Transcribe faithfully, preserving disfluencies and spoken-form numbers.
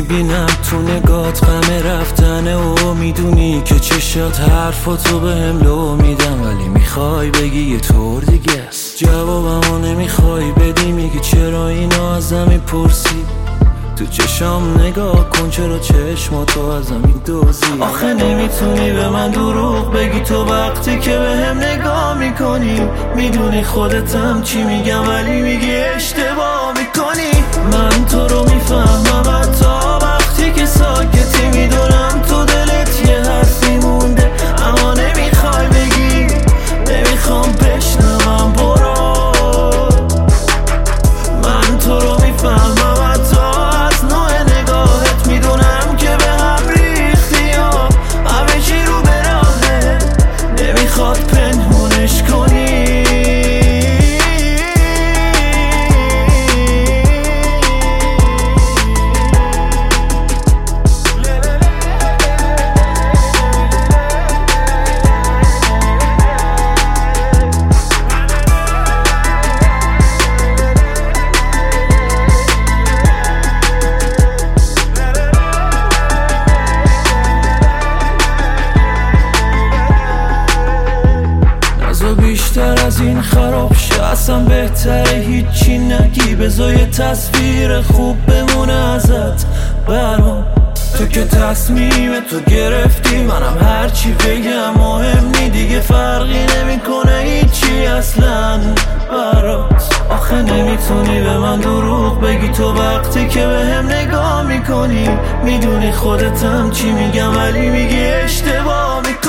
میبینم تو نگات غم رفتنه و میدونی که چشات حرفاتو به هم لو میدم، ولی میخوای بگی یه طور دیگه است. جوابمو نمیخوای بدی، میگی چرا اینو ازم میپرسی. تو چشام نگاه کن، چرا چشماتو ازم میدوزی. آخه نمیتونی به من دروغ بگی، تو وقتی که به هم نگاه میکنی میدونی خودتم چی میگم، ولی میگی اشتباه میکنی. من تو رو میفهمم حتی وقتی که ساکتی، میدونم تو دلت یه حرفی مونده اما نمیخوای بگی. نمیخوام بشنوم، برو. من تو رو میفهمم حتی از نوع نگاهت، میدونم که به هم ریختی یا همه چی رو به راهه، نمیخواد پنهونش کنی. بیشتر از این خراب شه، اصلا بهتره هیچی نگی، بذار یه تصویر خوب بمونه ازت برام. تو که تصمیم تو گرفتی، منم هرچی بگم مهم نی دیگه، فرقی نمیکنه هیچی اصلا برات. آخه نمیتونی به من دروغ بگی، تو وقتی که به هم نگاه میکنی میدونی خودتم چی میگم، ولی میگی اشتباه میکنی.